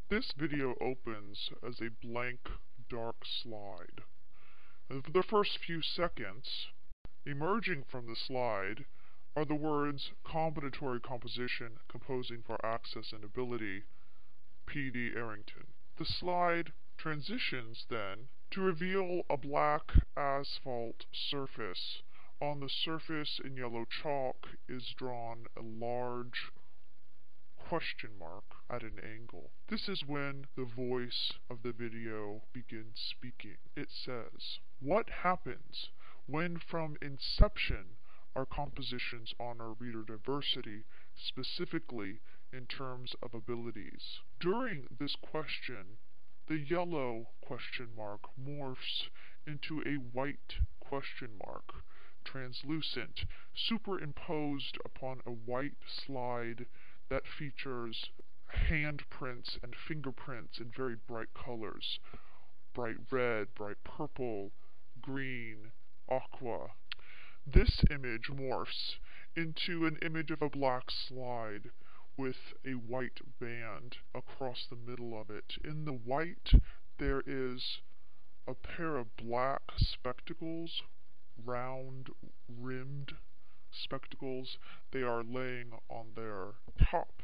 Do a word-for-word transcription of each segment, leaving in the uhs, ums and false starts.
This video opens as a blank, dark slide. And for the first few seconds, emerging from the slide are the words combinatory composition composing for access and ability, P D Arrington. The slide transitions then to reveal a black asphalt surface. On the surface in yellow chalk is drawn a large question mark at an angle. This is when the voice of the video begins speaking. It says, "What happens when from inception our compositions honor reader diversity, specifically in terms of abilities?" During this question, the yellow question mark morphs into a white question mark, translucent, superimposed upon a white slide that features handprints and fingerprints in very bright colors. Bright red, bright purple, green, aqua. This image morphs into an image of a black slide with a white band across the middle of it. In the white, there is a pair of black spectacles, round rimmed spectacles. They are laying on their top,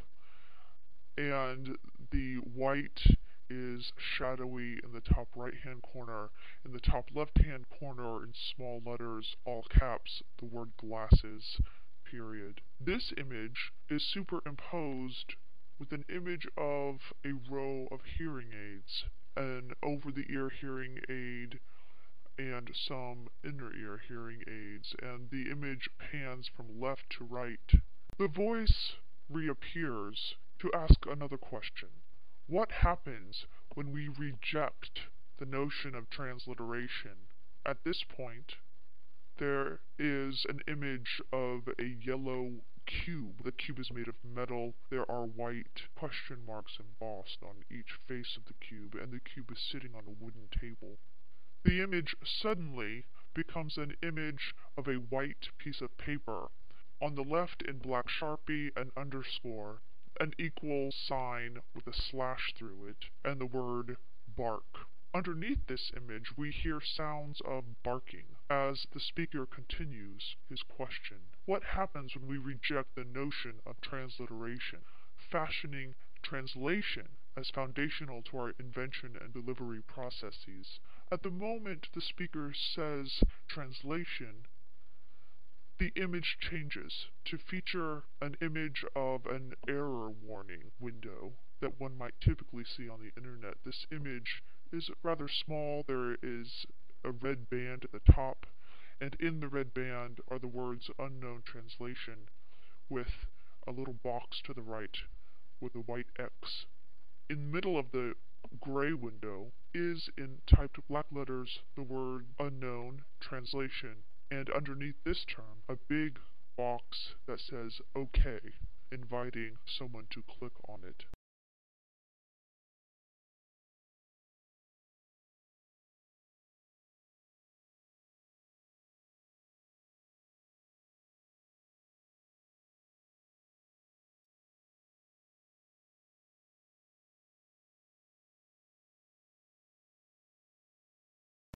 and the white is shadowy in the top right hand corner. In the top left hand corner, in small letters, all caps, the word glasses, period. This image is superimposed with an image of a row of hearing aids, an over-the-ear hearing aid, and some inner ear hearing aids, and the image pans from left to right. The voice reappears to ask another question. What happens when we reject the notion of transliteration? At this point, there is an image of a yellow cube. The cube is made of metal. There are white question marks embossed on each face of the cube, and the cube is sitting on a wooden table. The image suddenly becomes an image of a white piece of paper. On the left, in black Sharpie, an underscore, an equal sign with a slash through it, and the word bark. Underneath this image, we hear sounds of barking as the speaker continues his question. What happens when we reject the notion of transliteration, fashioning translation as foundational to our invention and delivery processes? At the moment the speaker says translation, the image changes to feature an image of an error warning window that one might typically see on the internet. This image is rather small. There is a red band at the top, and in the red band are the words unknown translation with a little box to the right with a white X. In the middle of the gray window is, in typed black letters, the word unknown translation, and underneath this term, a big box that says OK, inviting someone to click on it.